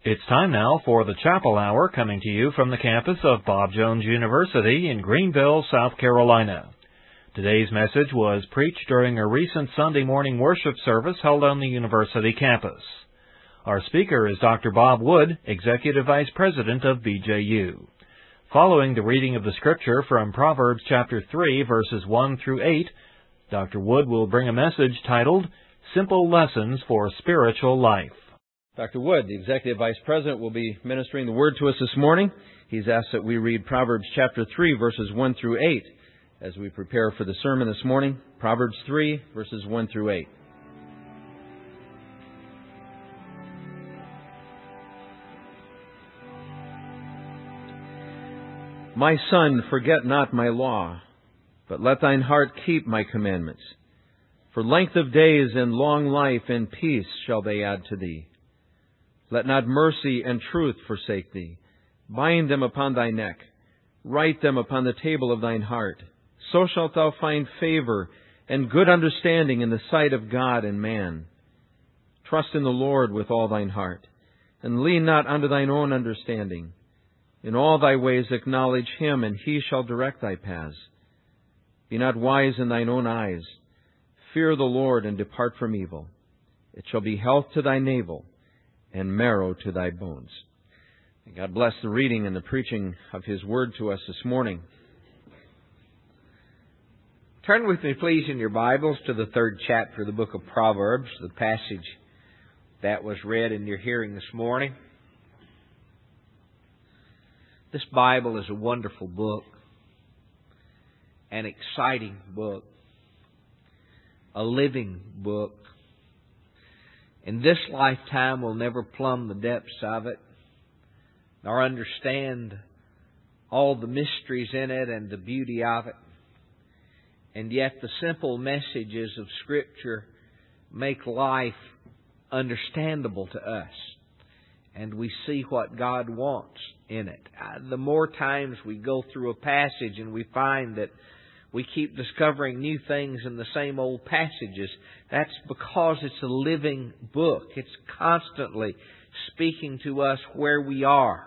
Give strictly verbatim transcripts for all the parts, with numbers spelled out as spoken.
It's time now for the Chapel Hour, coming to you from the campus of Bob Jones University in Greenville, South Carolina. Today's message was preached during a recent Sunday morning worship service held on the university campus. Our speaker is Doctor Bob Wood, Executive Vice President of B J U. Following the reading of the Scripture from Proverbs chapter three, verses one through eight, Doctor Wood will bring a message titled, Simple Lessons for Spiritual Life. Doctor Wood, the Executive Vice President, will be ministering the Word to us this morning. He's asked that we read Proverbs chapter three, verses one through eight, as we prepare for the sermon this morning. Proverbs three, verses one through eight. My son, forget not my law, but let thine heart keep my commandments. For length of days and long life and peace shall they add to thee. Let not mercy and truth forsake thee. Bind them upon thy neck. Write them upon the table of thine heart. So shalt thou find favor and good understanding in the sight of God and man. Trust in the Lord with all thine heart, and lean not unto thine own understanding. In all thy ways acknowledge Him, and He shall direct thy paths. Be not wise in thine own eyes. Fear the Lord, and depart from evil. It shall be health to thy navel, and marrow to thy bones. And God bless the reading and the preaching of His Word to us this morning. Turn with me, please, in your Bibles to the third chapter of the book of Proverbs, the passage that was read in your hearing this morning. This Bible is a wonderful book, an exciting book, a living book. In this lifetime, we'll never plumb the depths of it, nor understand all the mysteries in it and the beauty of it. And yet the simple messages of Scripture make life understandable to us, and we see what God wants in it. The more times we go through a passage and we find that we keep discovering new things in the same old passages, that's because it's a living book. It's constantly speaking to us where we are.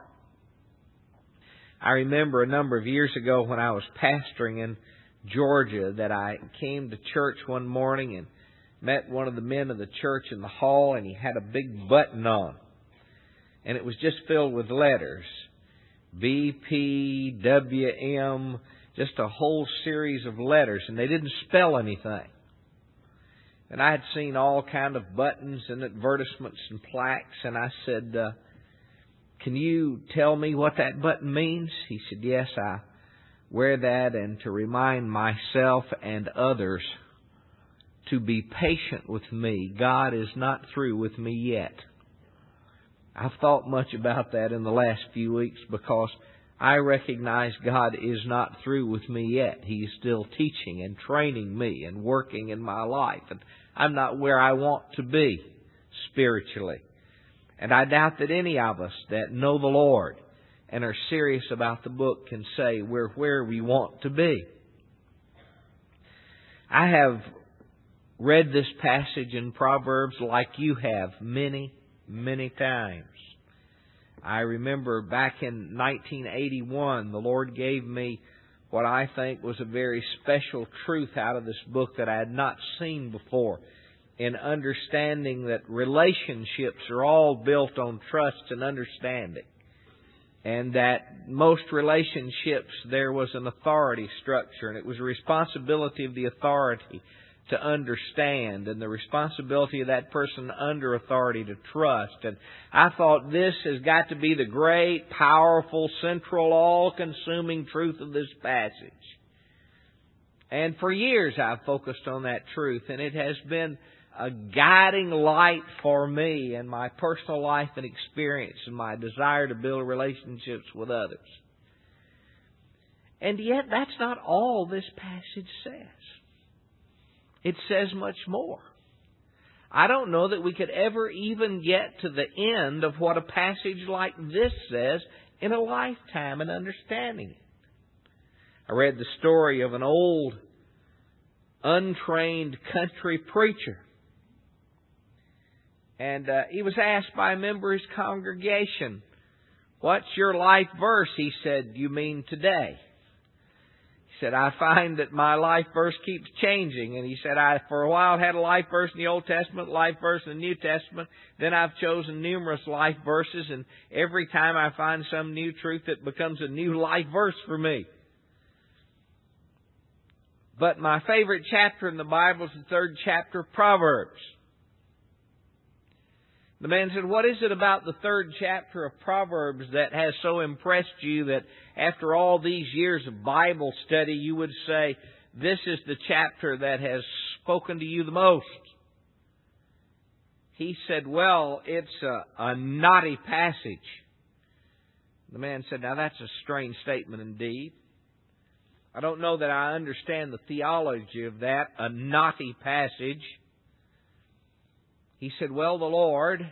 I remember a number of years ago when I was pastoring in Georgia that I came to church one morning and met one of the men of the church in the hall, and he had a big button on. And it was just filled with letters. B, P, W, M, just a whole series of letters, and they didn't spell anything. And I had seen all kind of buttons and advertisements and plaques, and I said, uh, can you tell me what that button means? He said, yes, I wear that and to remind myself and others to be patient with me. God is not through with me yet. I've thought much about that in the last few weeks because I recognize God is not through with me yet. He's still teaching and training me and working in my life. And I'm not where I want to be spiritually. And I doubt that any of us that know the Lord and are serious about the book can say we're where we want to be. I have read this passage in Proverbs like you have many, many times. I remember back in nineteen eighty-one, the Lord gave me what I think was a very special truth out of this book that I had not seen before, in understanding that relationships are all built on trust and understanding. And that most relationships, there was an authority structure, and it was a responsibility of the authority to understand, and the responsibility of that person under authority to trust. And I thought this has got to be the great, powerful, central, all-consuming truth of this passage. And for years I've focused on that truth, and it has been a guiding light for me in my personal life and experience and my desire to build relationships with others. And yet that's not all this passage says. It says much more. I don't know that we could ever even get to the end of what a passage like this says in a lifetime and understanding it. I read the story of an old, untrained country preacher. And uh, he was asked by a member of his congregation, "What's your life verse?" He said, "You mean today?" He said, "I find that my life verse keeps changing." And he said, "I, for a while, had a life verse in the Old Testament, life verse in the New Testament. Then I've chosen numerous life verses, and every time I find some new truth, it becomes a new life verse for me. But my favorite chapter in the Bible is the third chapter of Proverbs." The man said, "What is it about the third chapter of Proverbs that has so impressed you that after all these years of Bible study, you would say, this is the chapter that has spoken to you the most?" He said, "Well, it's a, a knotty passage." The man said, "Now that's a strange statement indeed. I don't know that I understand the theology of that, a knotty passage." He said, "Well, the Lord,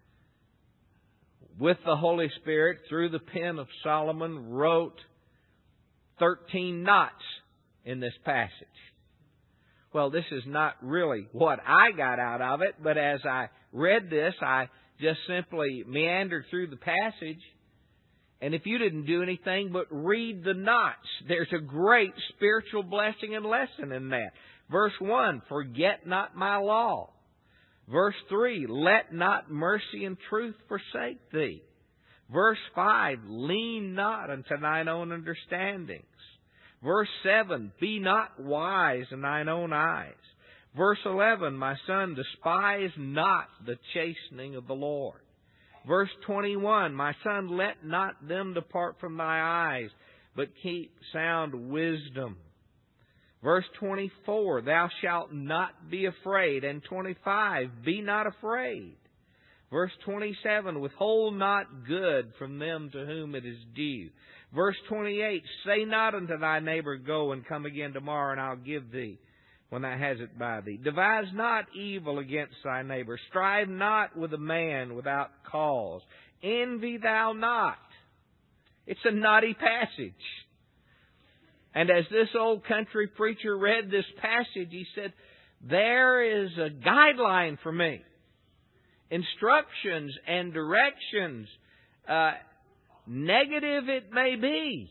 with the Holy Spirit, through the pen of Solomon, wrote thirteen knots in this passage." Well, this is not really what I got out of it, but as I read this, I just simply meandered through the passage. And if you didn't do anything but read the knots, there's a great spiritual blessing and lesson in that. Verse one, "Forget not my law." Verse three, "Let not mercy and truth forsake thee." Verse five, "Lean not unto thine own understandings." Verse seven, "Be not wise in thine own eyes." Verse eleven, "My son, despise not the chastening of the Lord." Verse twenty-one, "My son, let not them depart from thy eyes, but keep sound wisdom." Verse twenty-four, "Thou shalt not be afraid." And twenty-five, "Be not afraid." Verse twenty-seven, "Withhold not good from them to whom it is due." Verse twenty-eight, "Say not unto thy neighbor, Go and come again tomorrow, and I'll give thee when thou hast it by thee. Devise not evil against thy neighbor. Strive not with a man without cause. Envy thou not." It's a knotty passage. And as this old country preacher read this passage, he said, there is a guideline for me. Instructions and directions. Uh, negative it may be.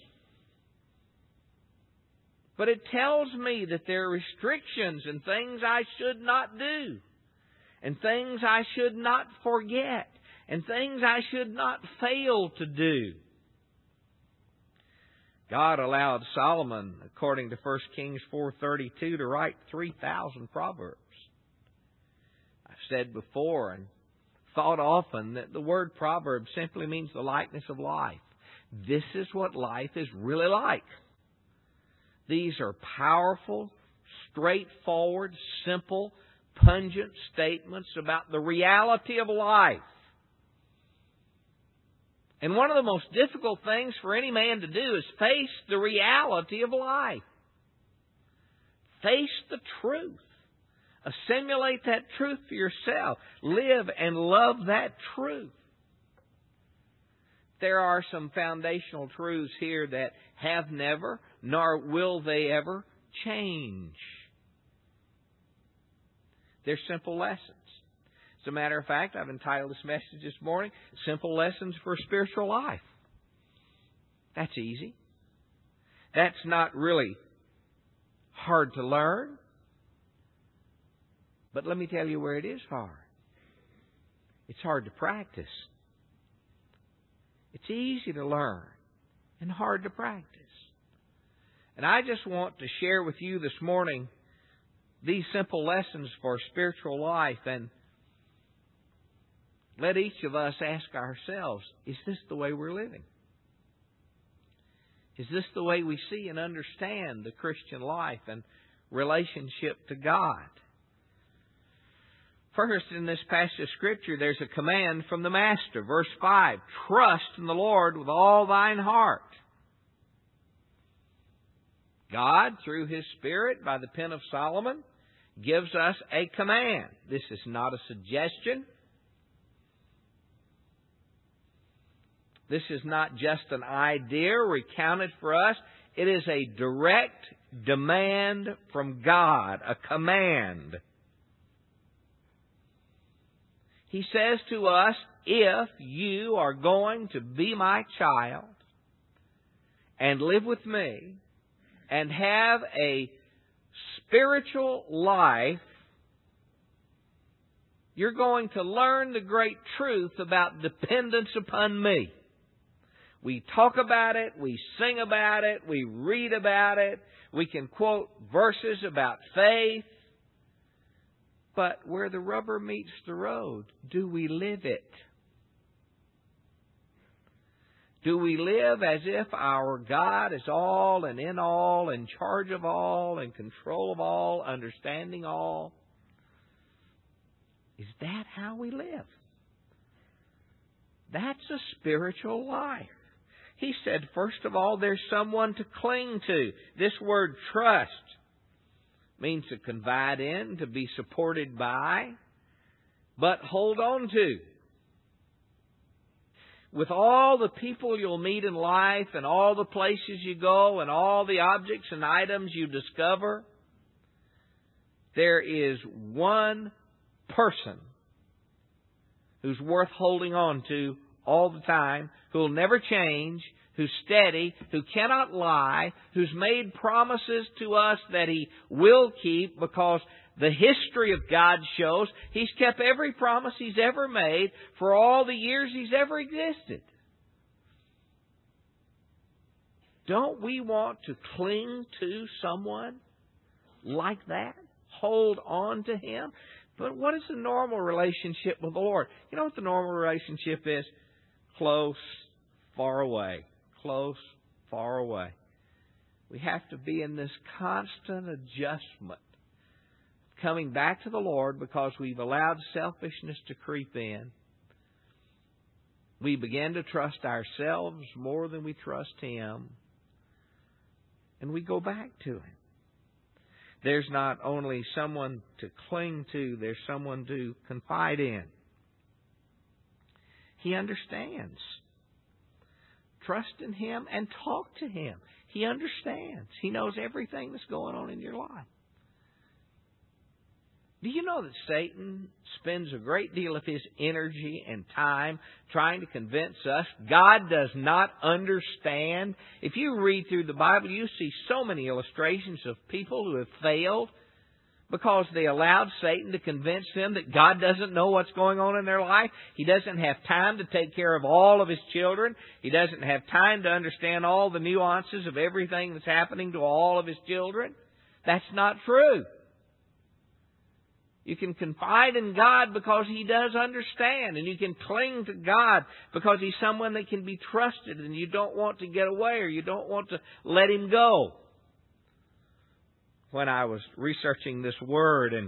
But it tells me that there are restrictions and things I should not do. And things I should not forget. And things I should not fail to do. God allowed Solomon, according to First Kings four thirty-two, to write three thousand proverbs. I've said before and thought often that the word proverb simply means the likeness of life. This is what life is really like. These are powerful, straightforward, simple, pungent statements about the reality of life. And one of the most difficult things for any man to do is face the reality of life. Face the truth. Assimilate that truth for yourself. Live and love that truth. There are some foundational truths here that have never, nor will they ever, change. They're simple lessons. As a matter of fact, I've entitled this message this morning, Simple Lessons for Spiritual Life. That's easy. That's not really hard to learn. But let me tell you where it is hard. It's hard to practice. It's easy to learn and hard to practice. And I just want to share with you this morning these simple lessons for spiritual life, and let each of us ask ourselves, is this the way we're living? Is this the way we see and understand the Christian life and relationship to God? First, in this passage of Scripture, there's a command from the Master. Verse five, trust in the Lord with all thine heart. God, through His Spirit, by the pen of Solomon, gives us a command. This is not a suggestion. This is not just an idea recounted for us. It is a direct demand from God, a command. He says to us, if you are going to be my child and live with me and have a spiritual life, you're going to learn the great truth about dependence upon me. We talk about it, we sing about it, we read about it, we can quote verses about faith. But where the rubber meets the road, do we live it? Do we live as if our God is all and in all, in charge of all, in control of all, understanding all? Is that how we live? That's a spiritual life. He said, first of all, there's someone to cling to. This word trust means to confide in, to be supported by, but hold on to. With all the people you'll meet in life and all the places you go and all the objects and items you discover, there is one person who's worth holding on to all the time, who'll never change, who's steady, who cannot lie, who's made promises to us that He will keep, because the history of God shows He's kept every promise He's ever made for all the years He's ever existed. Don't we want to cling to someone like that? Hold on to Him? But what is the normal relationship with the Lord? You know what the normal relationship is? Close, far away. Close, far away. We have to be in this constant adjustment, coming back to the Lord because we've allowed selfishness to creep in. We begin to trust ourselves more than we trust Him. And we go back to Him. There's not only someone to cling to, there's someone to confide in. He understands. Trust in Him and talk to Him. He understands. He knows everything that's going on in your life. Do you know that Satan spends a great deal of his energy and time trying to convince us God does not understand? If you read through the Bible, you see so many illustrations of people who have failed because they allowed Satan to convince them that God doesn't know what's going on in their life. He doesn't have time to take care of all of His children. He doesn't have time to understand all the nuances of everything that's happening to all of His children. That's not true. You can confide in God because He does understand, and you can cling to God because He's someone that can be trusted, and you don't want to get away or you don't want to let Him go. When I was researching this word and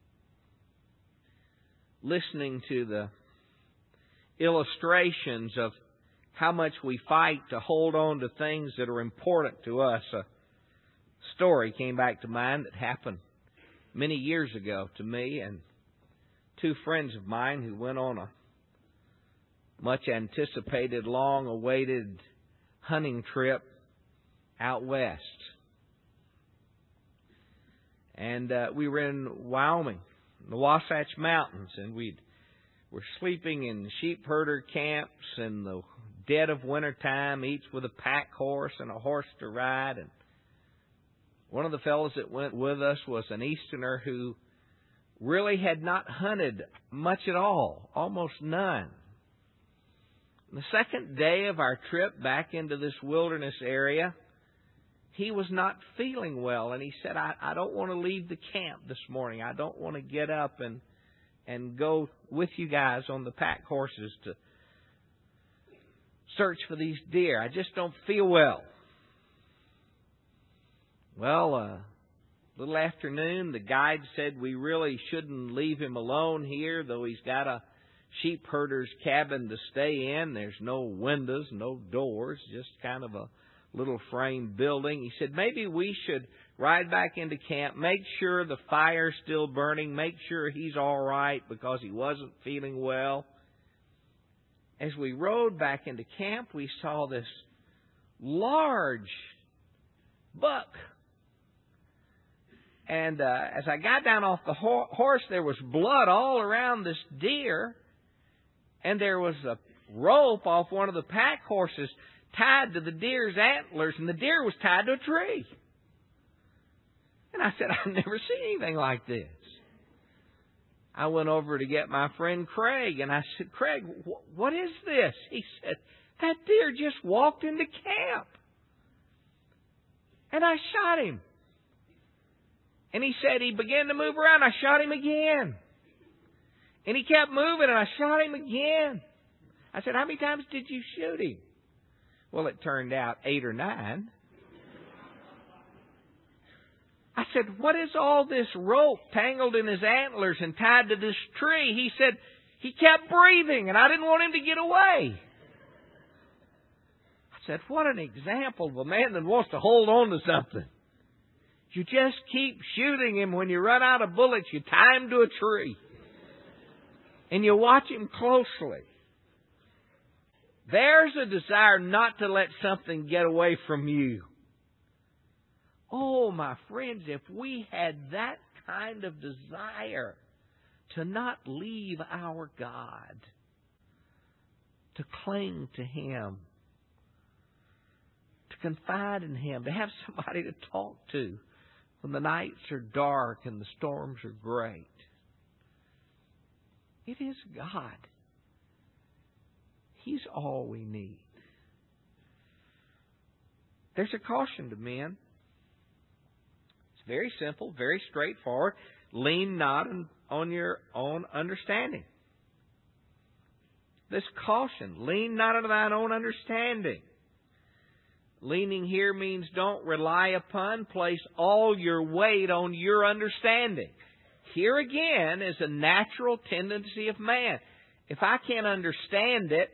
listening to the illustrations of how much we fight to hold on to things that are important to us, a story came back to mind that happened many years ago to me and two friends of mine who went on a much anticipated, long awaited hunting trip out west. And uh, we were in Wyoming, in the Wasatch Mountains, and we were sleeping in sheep herder camps in the dead of winter time, each with a pack horse and a horse to ride. And one of the fellows that went with us was an Easterner who really had not hunted much at all, almost none. The second day of our trip back into this wilderness area, he was not feeling well, and he said, I, I don't want to leave the camp this morning. I don't want to get up and and go with you guys on the pack horses to search for these deer. I just don't feel well. Well, a uh, little afternoon, the guide said we really shouldn't leave him alone here, though he's got a sheep herder's cabin to stay in. There's no windows, no doors, just kind of a little frame building. He said maybe we should ride back into camp, make sure the fire's still burning, make sure he's all right because he wasn't feeling well. As we rode back into camp, we saw this large buck. And uh, as I got down off the ho- horse, there was blood all around this deer. And there was a rope off one of the pack horses tied to the deer's antlers, and the deer was tied to a tree. And I said, I've never seen anything like this. I went over to get my friend Craig, and I said, Craig, wh- what is this? He said, that deer just walked into camp. And I shot him. And he said he began to move around. I shot him again. And he kept moving, and I shot him again. I said, how many times did you shoot him? Well, it turned out eight or nine. I said, what is all this rope tangled in his antlers and tied to this tree? He said, he kept breathing, and I didn't want him to get away. I said, what an example of a man that wants to hold on to something. You just keep shooting him. When you run out of bullets, you tie him to a tree. And you watch him closely. There's a desire not to let something get away from you. Oh, my friends, if we had that kind of desire to not leave our God, to cling to Him, to confide in Him, to have somebody to talk to when the nights are dark and the storms are great. It is God. He's all we need. There's a caution to men. It's very simple, very straightforward. Lean not on your own understanding. This caution, lean not on thine own understanding. Leaning here means don't rely upon, place all your weight on your understanding. Here again is a natural tendency of man. If I can't understand it,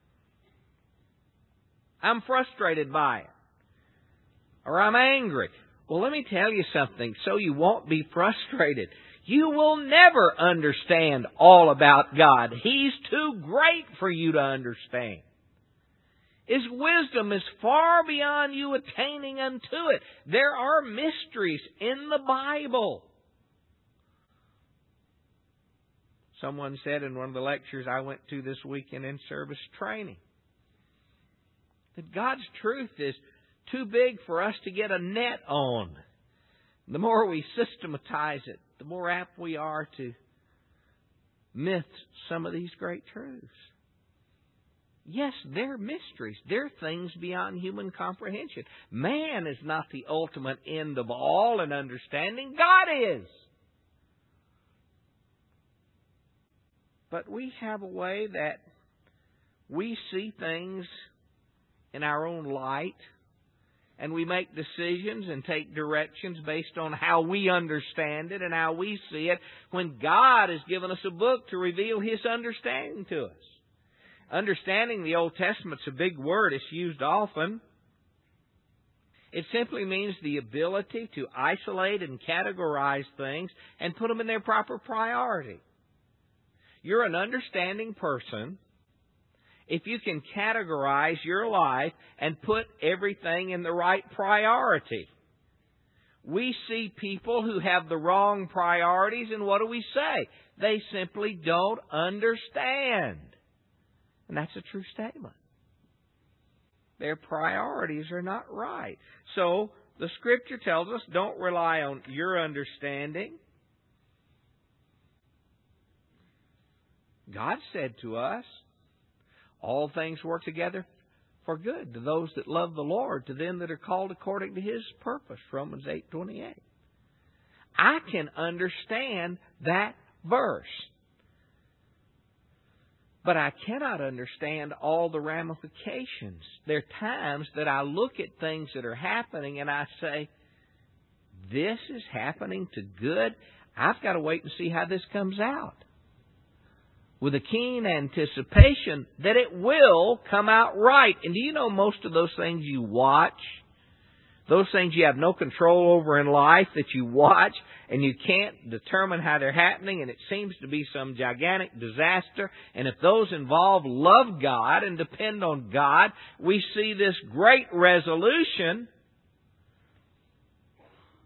I'm frustrated by it. Or I'm angry. Well, let me tell you something so you won't be frustrated. You will never understand all about God. He's too great for you to understand. His wisdom is far beyond you attaining unto it. There are mysteries in the Bible. Someone said in one of the lectures I went to this weekend in service training that God's truth is too big for us to get a net on. The more we systematize it, the more apt we are to miss some of these great truths. Yes, they're mysteries. They're things beyond human comprehension. Man is not the ultimate end of all in understanding. God is. But we have a way that we see things in our own light, and we make decisions and take directions based on how we understand it and how we see it, when God has given us a book to reveal His understanding to us. Understanding the Old Testament's a big word. It's used often. It simply means the ability to isolate and categorize things and put them in their proper priority. You're an understanding person if you can categorize your life and put everything in the right priority. We see people who have the wrong priorities, and what do we say? They simply don't understand. And that's a true statement. Their priorities are not right. So, the Scripture tells us, don't rely on your understanding. God said to us, all things work together for good to those that love the Lord, to them that are called according to His purpose. Romans eight twenty-eight. I can understand that verse. But I cannot understand all the ramifications. There are times that I look at things that are happening and I say, this is happening to good. I've got to wait and see how this comes out. With a keen anticipation that it will come out right. And do you know most of those things you watch, those things you have no control over in life that you watch and you can't determine how they're happening, and it seems to be some gigantic disaster, and if those involved love God and depend on God, we see this great resolution,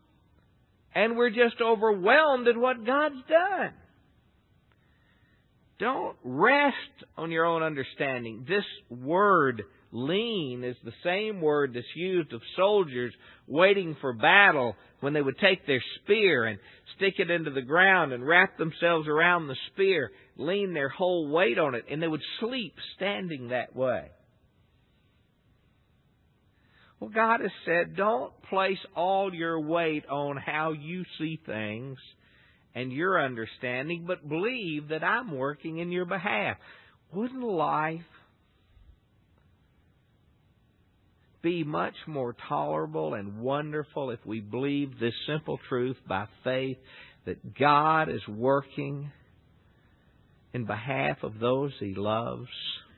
and we're just overwhelmed at what God's done. Don't rest on your own understanding. This word, lean, is the same word that's used of soldiers waiting for battle when they would take their spear and stick it into the ground and wrap themselves around the spear, lean their whole weight on it, and they would sleep standing that way. Well, God has said, don't place all your weight on how you see things and your understanding, but believe that I'm working in your behalf. Wouldn't life be much more tolerable and wonderful if we believed this simple truth by faith, that God is working in behalf of those He loves?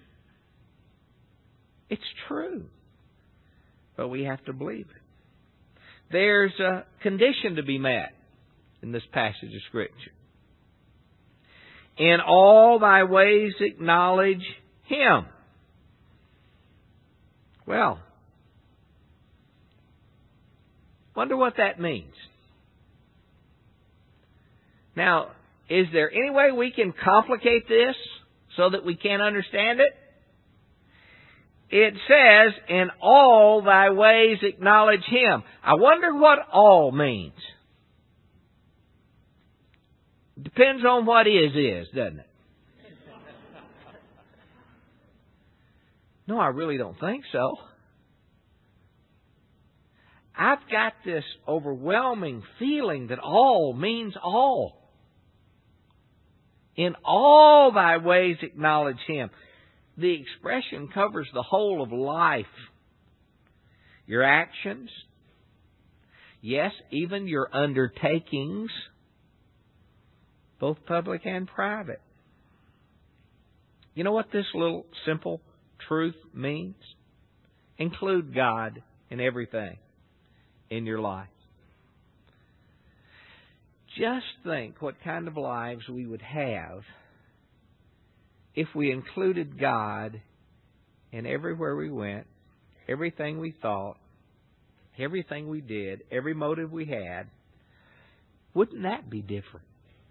It's true, but we have to believe it. There's a condition to be met in this passage of Scripture. In all thy ways acknowledge Him. Well, wonder what that means. Now, is there any way we can complicate this so that we can't understand it? It says, in all thy ways acknowledge Him. I wonder what all means. Depends on what is is, doesn't it? No, I really don't think so. I've got this overwhelming feeling that all means all. In all thy ways acknowledge Him. The expression covers the whole of life. Your actions. Yes, even your undertakings. Both public and private. You know what this little simple truth means? Include God in everything in your life. Just think what kind of lives we would have if we included God in everywhere we went, everything we thought, everything we did, every motive we had. Wouldn't that be different?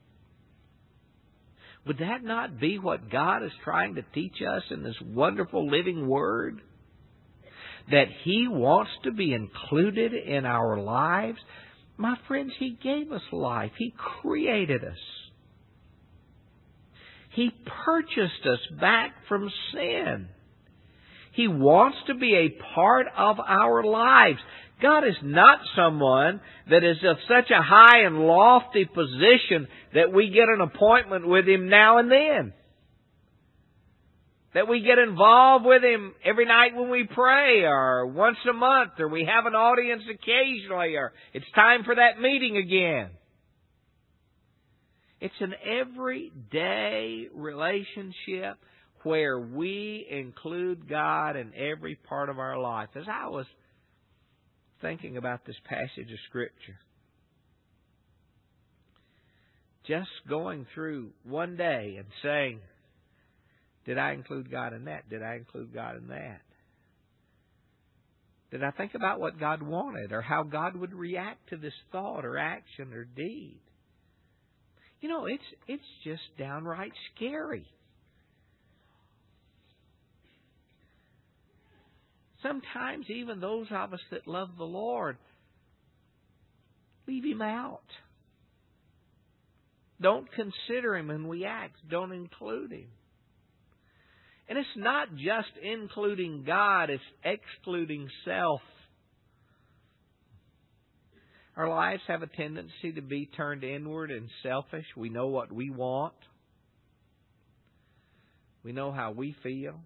Would that not be what God is trying to teach us in this wonderful living Word? That He wants to be included in our lives? My friends, He gave us life. He created us. He purchased us back from sin. He wants to be a part of our lives. God is not someone that is of such a high and lofty position that we get an appointment with Him now and then. That we get involved with Him every night when we pray, or once a month, or we have an audience occasionally, or it's time for that meeting again. It's an everyday relationship where we include God in every part of our life. As I was thinking about this passage of Scripture, just going through one day and saying, did I include God in that? Did I include God in that? Did I think about what God wanted or how God would react to this thought or action or deed? You know, it's it's just downright scary. Sometimes even those of us that love the Lord leave Him out. Don't consider Him when we act. Don't include Him. And it's not just including God, it's excluding self. Our lives have a tendency to be turned inward and selfish. We know what we want. We know how we feel.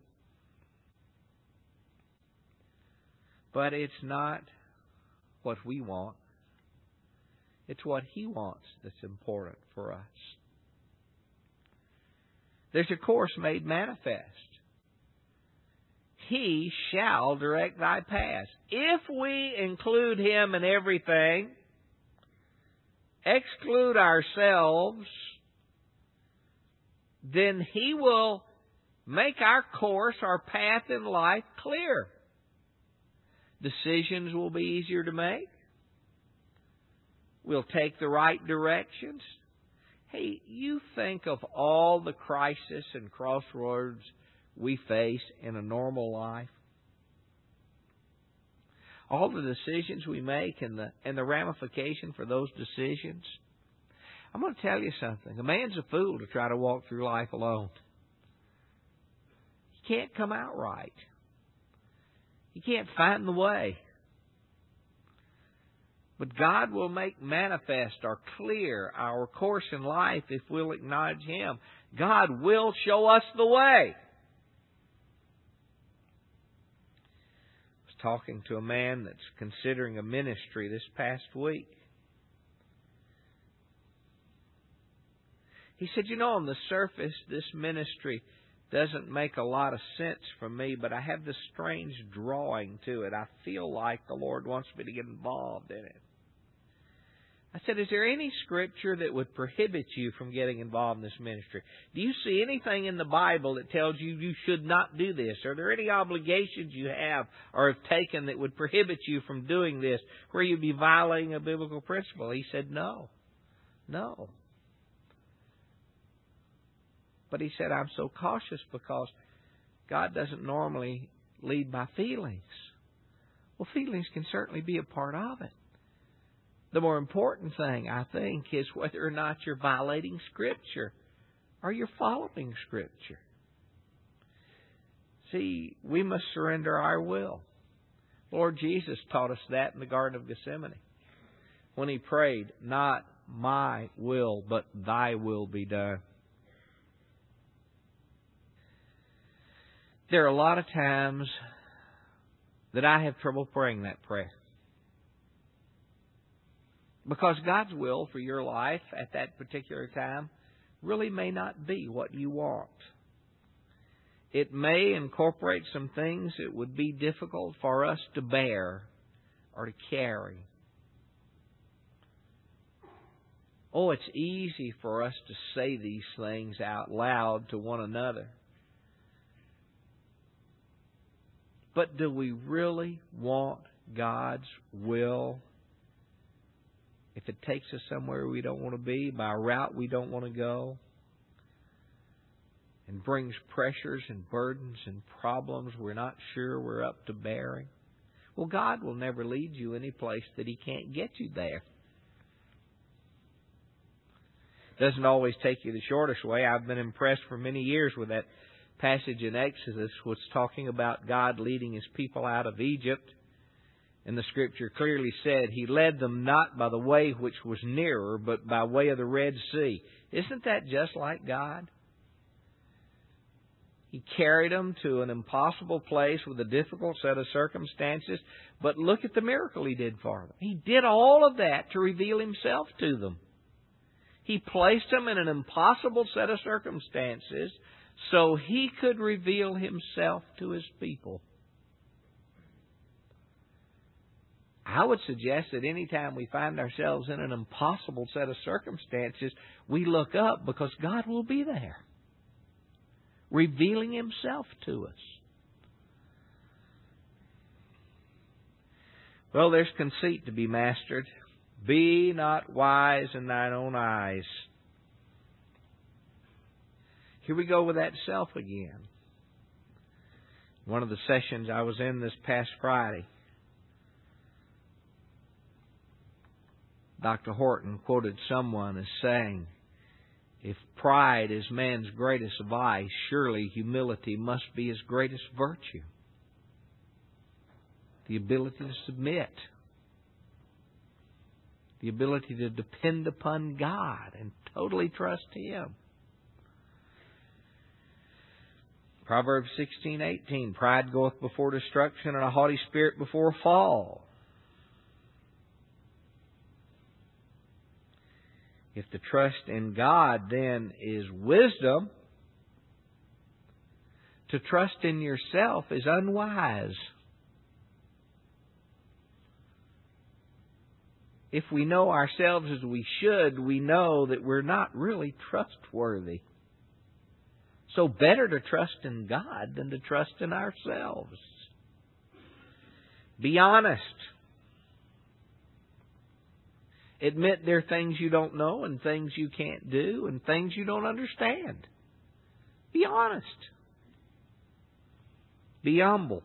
But it's not what we want. It's what He wants that's important for us. There's a course made manifest. He shall direct thy paths. If we include Him in everything, exclude ourselves, then He will make our course, our path in life clear. Decisions will be easier to make. We'll take the right directions. Hey, you think of all the crisis and crossroads we face in a normal life. All the decisions we make and the and the ramification for those decisions. I'm going to tell you something. A man's a fool to try to walk through life alone. He can't come out right. He can't find the way. But God will make manifest or clear our course in life if we'll acknowledge Him. God will show us the way. I was talking to a man that's considering a ministry this past week. He said, you know, on the surface, this ministry doesn't make a lot of sense for me, but I have this strange drawing to it. I feel like the Lord wants me to get involved in it. I said, is there any scripture that would prohibit you from getting involved in this ministry? Do you see anything in the Bible that tells you you should not do this? Are there any obligations you have or have taken that would prohibit you from doing this, where you'd be violating a biblical principle? He said, no. No. But he said, I'm so cautious because God doesn't normally lead by feelings. Well, feelings can certainly be a part of it. The more important thing, I think, is whether or not you're violating Scripture or you're following Scripture. See, we must surrender our will. Lord Jesus taught us that in the Garden of Gethsemane when He prayed, not my will, but Thy will be done. There are a lot of times that I have trouble praying that prayer. Because God's will for your life at that particular time really may not be what you want. It may incorporate some things that would be difficult for us to bear or to carry. Oh, it's easy for us to say these things out loud to one another. But do we really want God's will? If it takes us somewhere we don't want to be, by a route we don't want to go, and brings pressures and burdens and problems we're not sure we're up to bearing, well, God will never lead you any place that He can't get you there. Doesn't always take you the shortest way. I've been impressed for many years with that passage in Exodus was talking about God leading His people out of Egypt. And the Scripture clearly said He led them not by the way which was nearer, but by way of the Red Sea. Isn't that just like God? He carried them to an impossible place with a difficult set of circumstances. But look at the miracle He did for them. He did all of that to reveal Himself to them. He placed them in an impossible set of circumstances so He could reveal Himself to His people. I would suggest that any time we find ourselves in an impossible set of circumstances, we look up because God will be there, revealing Himself to us. Well, there's conceit to be mastered. Be not wise in thine own eyes. Here we go with that self again. One of the sessions I was in this past Friday, Doctor Horton quoted someone as saying, if pride is man's greatest vice, surely humility must be his greatest virtue. The ability to submit. The ability to depend upon God and totally trust Him. Proverbs sixteen eighteen, pride goeth before destruction, and a haughty spirit before a fall. If the trust in God then is wisdom, to trust in yourself is unwise. If we know ourselves as we should, we know that we're not really trustworthy. So better to trust in God than to trust in ourselves. Be honest. Admit there are things you don't know and things you can't do and things you don't understand. Be honest. Be humble.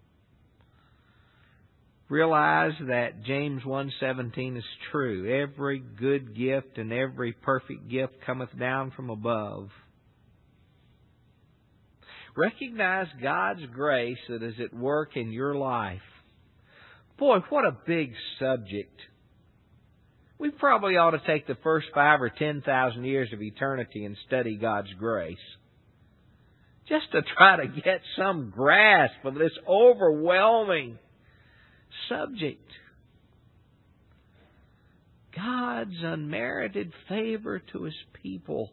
Realize that James one seventeen is true. Every good gift and every perfect gift cometh down from above. Recognize God's grace that is at work in your life. Boy, what a big subject. We probably ought to take the first five or ten thousand years of eternity and study God's grace, just to try to get some grasp of this overwhelming subject. God's unmerited favor to His people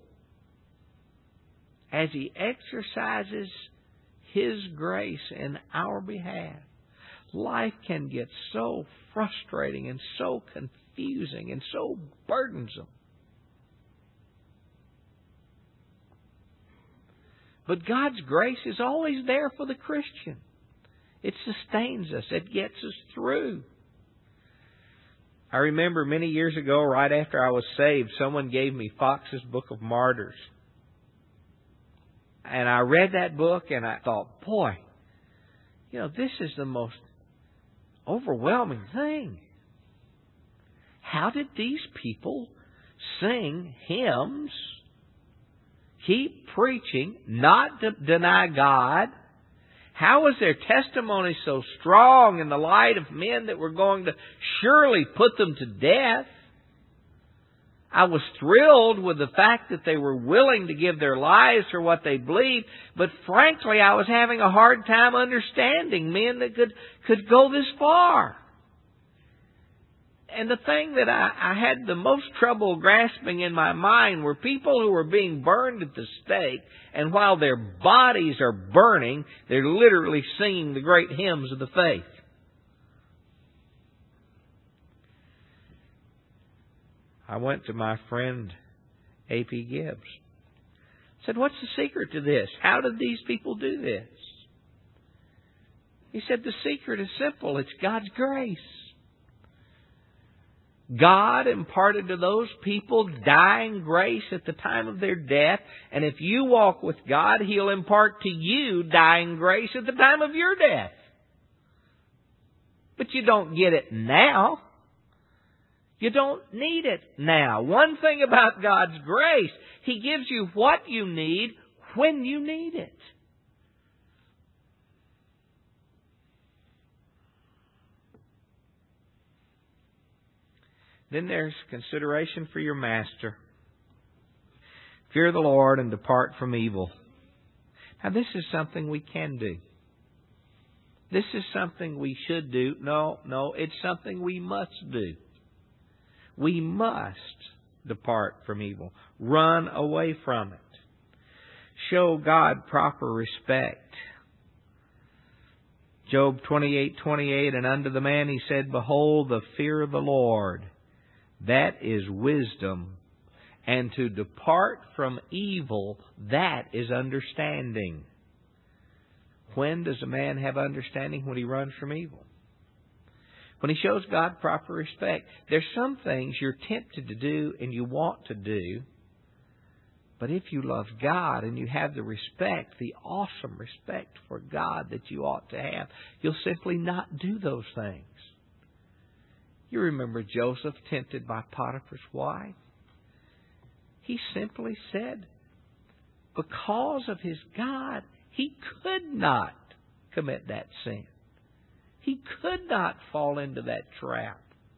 as He exercises His grace in our behalf. Life can get so frustrating and so confusing and so burdensome. But God's grace is always there for the Christian. It sustains us. It gets us through. I remember many years ago, right after I was saved, someone gave me Fox's Book of Martyrs. And I read that book and I thought, boy, you know, this is the most overwhelming thing. How did these people sing hymns, keep preaching, not de- deny God? How was their testimony so strong in the light of men that were going to surely put them to death? I was thrilled with the fact that they were willing to give their lives for what they believed, but frankly, I was having a hard time understanding men that could, could go this far. And the thing that I, I had the most trouble grasping in my mind were people who were being burned at the stake, and while their bodies are burning, they're literally singing the great hymns of the faith. I went to my friend A P Gibbs. I said, what's the secret to this? How did these people do this? He said, the secret is simple. It's God's grace. God imparted to those people dying grace at the time of their death. And if you walk with God, He'll impart to you dying grace at the time of your death. But you don't get it now. You don't need it now. One thing about God's grace, He gives you what you need when you need it. Then there's consideration for your master. Fear the Lord and depart from evil. Now this is something we can do. This is something we should do. No, no, it's something we must do. We must depart from evil. Run away from it. Show God proper respect. Job twenty-eight twenty-eight, and unto the man He said, behold, the fear of the Lord, that is wisdom. And to depart from evil, that is understanding. When does a man have understanding? When he runs from evil. When he shows God proper respect. There's some things you're tempted to do and you want to do. But if you love God and you have the respect, the awesome respect for God that you ought to have, you'll simply not do those things. You remember Joseph tempted by Potiphar's wife? He simply said, because of his God, he could not commit that sin. He could not fall into that trap.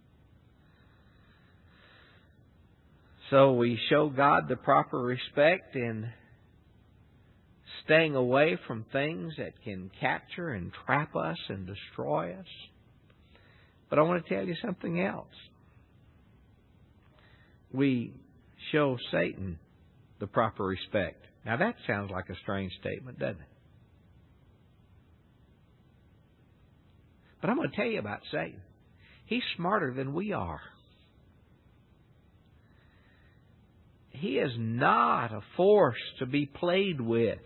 So we show God the proper respect in staying away from things that can capture and trap us and destroy us. But I want to tell you something else. We show Satan the proper respect. Now that sounds like a strange statement, doesn't it? But I'm going to tell you about Satan. He's smarter than we are. He is not a force to be played with.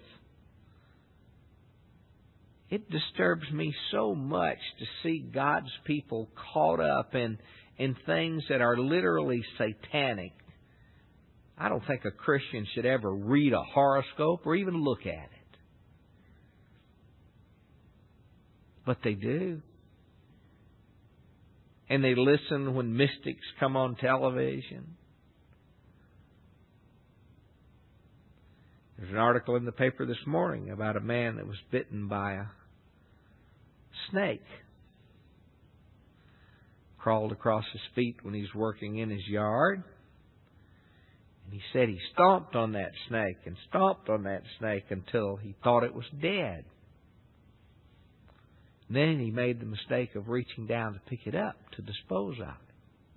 It disturbs me so much to see God's people caught up in, in things that are literally satanic. I don't think a Christian should ever read a horoscope or even look at it. But they do. And they listen when mystics come on television. There's an article in the paper this morning about a man that was bitten by a snake. Crawled across his feet when he's working in his yard. And he said he stomped on that snake and stomped on that snake until he thought it was dead. And then he made the mistake of reaching down to pick it up to dispose of it.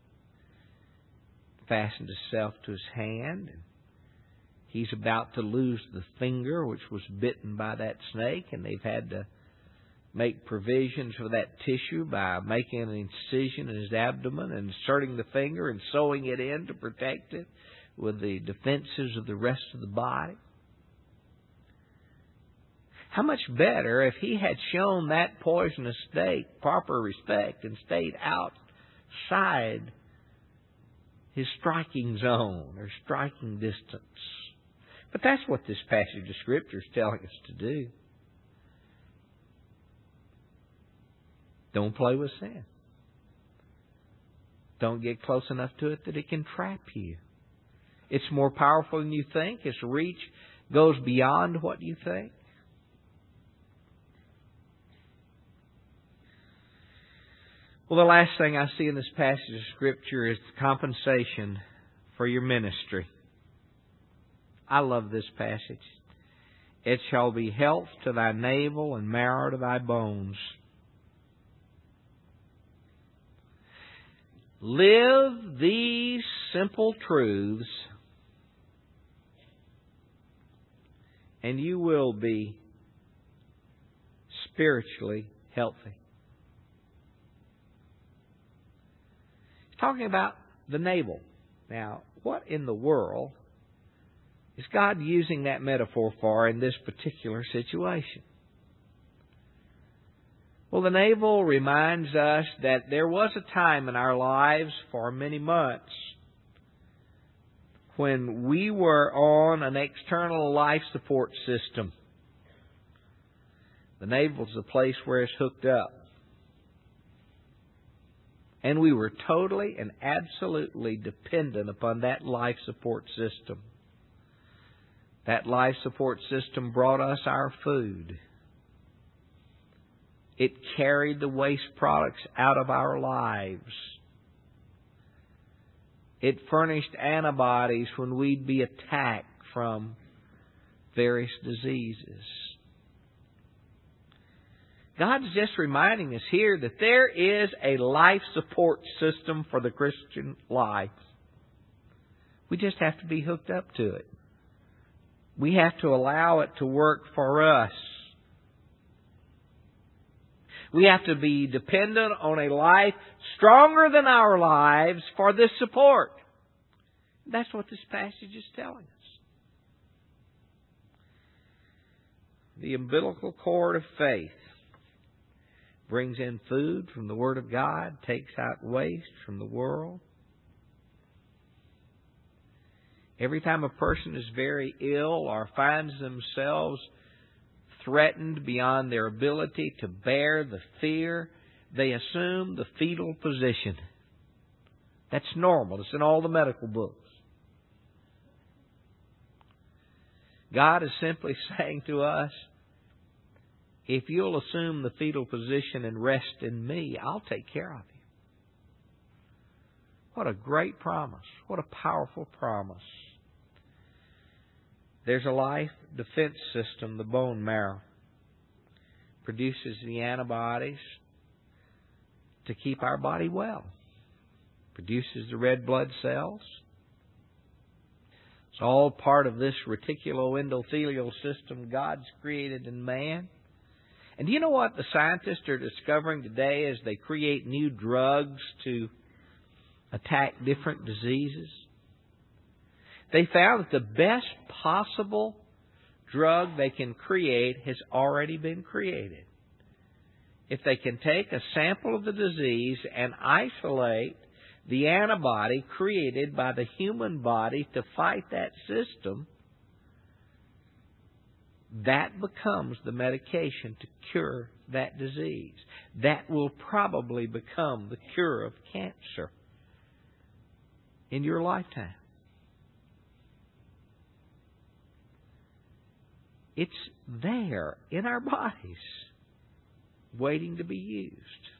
Fastened himself to his hand, and he's about to lose the finger which was bitten by that snake, and they've had to make provisions for that tissue by making an incision in his abdomen and inserting the finger and sewing it in to protect it with the defenses of the rest of the body. How much better if he had shown that poisonous snake proper respect and stayed outside his striking zone or striking distance. But that's what this passage of Scripture is telling us to do. Don't play with sin. Don't get close enough to it that it can trap you. It's more powerful than you think. Its reach goes beyond what you think. Well, the last thing I see in this passage of Scripture is the compensation for your ministry. I love this passage. It shall be health to thy navel and marrow to thy bones. Live these simple truths, and you will be spiritually healthy. He's talking about the navel. Now, what in the world is God using that metaphor for in this particular situation? Well, the navel reminds us that there was a time in our lives for many months when we were on an external life support system. The navel is the place where it's hooked up. And we were totally and absolutely dependent upon that life support system. That life support system brought us our food. It carried the waste products out of our lives. It furnished antibodies when we'd be attacked from various diseases. God's just reminding us here that there is a life support system for the Christian life. We just have to be hooked up to it. We have to allow it to work for us. We have to be dependent on a life stronger than our lives for this support. That's what this passage is telling us. The umbilical cord of faith brings in food from the Word of God, takes out waste from the world. Every time a person is very ill or finds themselves threatened beyond their ability to bear the fear, they assume the fetal position. That's normal. It's in all the medical books. God is simply saying to us, if you'll assume the fetal position and rest in me, I'll take care of you. What a great promise. What a powerful promise. There's a life defense system, the bone marrow. Produces the antibodies to keep our body well. Produces the red blood cells. It's all part of this reticuloendothelial system God's created in man. And do you know what the scientists are discovering today as they create new drugs to attack different diseases? They found that the best possible drug they can create has already been created. If they can take a sample of the disease and isolate the antibody created by the human body to fight that system, that becomes the medication to cure that disease. That will probably become the cure of cancer in your lifetime. It's there in our bodies, waiting to be used.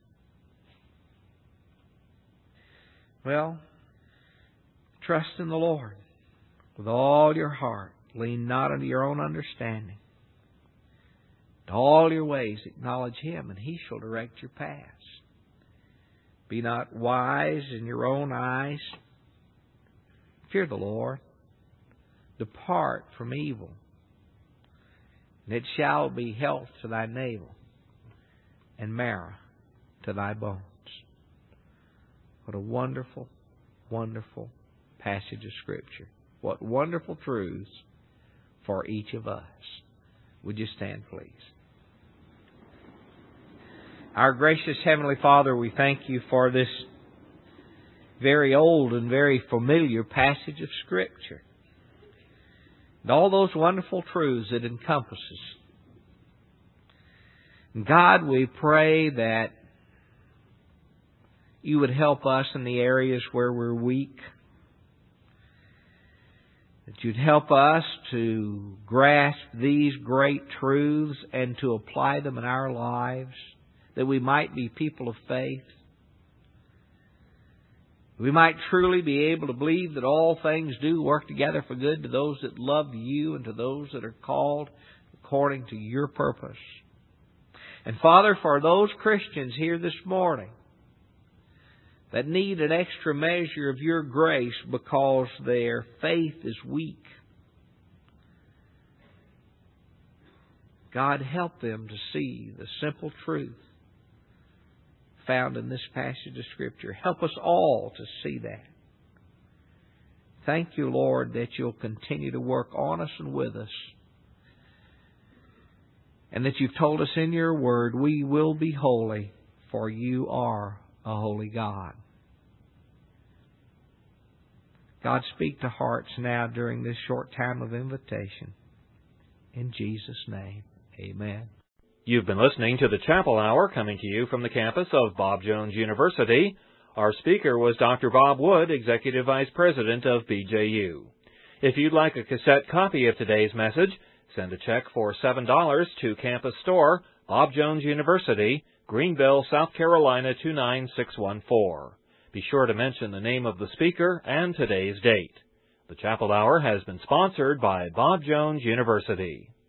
Well, trust in the Lord with all your heart. Lean not unto your own understanding. In all your ways acknowledge Him, and He shall direct your paths. Be not wise in your own eyes. Fear the Lord. Depart from evil. And it shall be health to thy navel, and marrow to thy bones. What a wonderful, wonderful passage of Scripture. What wonderful truths for each of us. Would you stand, please? Our gracious Heavenly Father, we thank You for this very old and very familiar passage of Scripture. And all those wonderful truths it encompasses. And God, we pray that You would help us in the areas where we're weak. That You'd help us to grasp these great truths and to apply them in our lives. That we might be people of faith. We might truly be able to believe that all things do work together for good to those that love You and to those that are called according to Your purpose. And Father, for those Christians here this morning that need an extra measure of Your grace because their faith is weak, God, help them to see the simple truth found in this passage of Scripture. Help us all to see that. Thank You, Lord, that You'll continue to work on us and with us. And that You've told us in Your Word, we will be holy, for You are a holy God. God, speak to hearts now during this short time of invitation. In Jesus' name, amen. You've been listening to the Chapel Hour coming to you from the campus of Bob Jones University. Our speaker was Doctor Bob Wood, Executive Vice President of B J U. If you'd like a cassette copy of today's message, send a check for seven dollars to Campus Store, Bob Jones University, Greenville, South Carolina two nine six one four. Be sure to mention the name of the speaker and today's date. The Chapel Hour has been sponsored by Bob Jones University.